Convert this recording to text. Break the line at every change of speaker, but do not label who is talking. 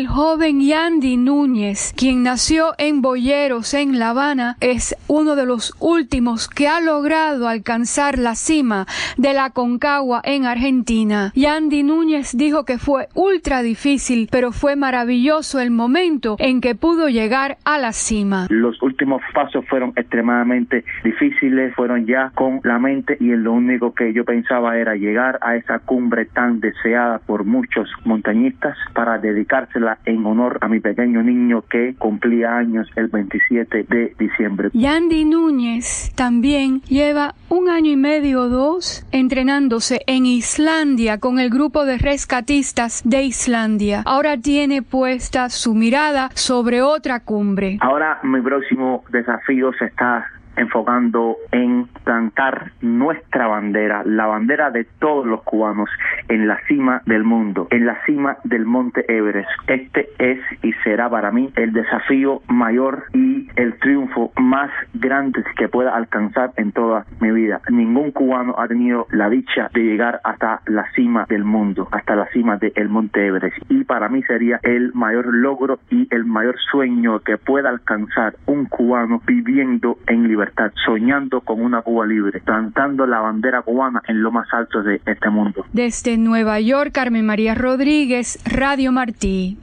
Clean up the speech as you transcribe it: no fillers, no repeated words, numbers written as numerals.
El joven Yandy Núñez, quien nació en Boyeros, en La Habana, es uno de los últimos que ha logrado alcanzar la cima de la Aconcagua en Argentina. Yandy Núñez dijo que fue ultra difícil, pero fue maravilloso el momento en que pudo llegar a la cima.
Los últimos pasos fueron extremadamente difíciles, fueron ya con la mente, y lo único que yo pensaba era llegar a esa cumbre tan deseada por muchos montañistas para dedicársela en honor a mi pequeño niño que cumplía años el 27 de diciembre.
Yandy Núñez también lleva 1 año y medio o 2 entrenándose en Islandia con el grupo de rescatistas de Islandia. Ahora tiene puesta su mirada sobre otra cumbre.
Ahora mi próximo desafío se está enfocando en plantar nuestra bandera, la bandera de todos los cubanos, en la cima del mundo, en la cima del Monte Everest. Este es y será para mí el desafío mayor y el triunfo más grande que pueda alcanzar en toda mi vida. Ningún cubano ha tenido la dicha de llegar hasta la cima del mundo, hasta la cima del Monte Everest, y para mí sería el mayor logro y el mayor sueño que pueda alcanzar un cubano viviendo en libertad, soñando con una Cuba libre, plantando la bandera cubana en lo más alto de este mundo.
Desde Nueva York, Carmen María Rodríguez, Radio Martí.